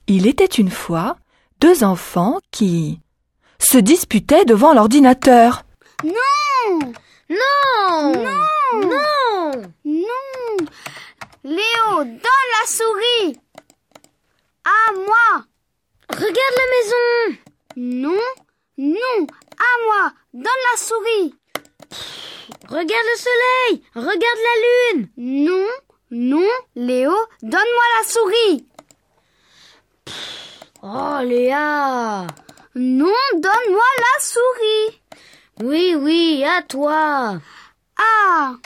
Il était une fois 2 enfants qui se disputaient devant l'ordinateur. Non! Non! Non! Non! Non! Léo, donne la souris! À moi! Regarde la maison! Non! Non! À moi! Donne la souris! Regarde le soleil! Regarde la lune! Non! Non! Léo, donne-moi la souris! Oh, Léa! Non, donne-moi la souris! Oui, oui, à toi! Ah!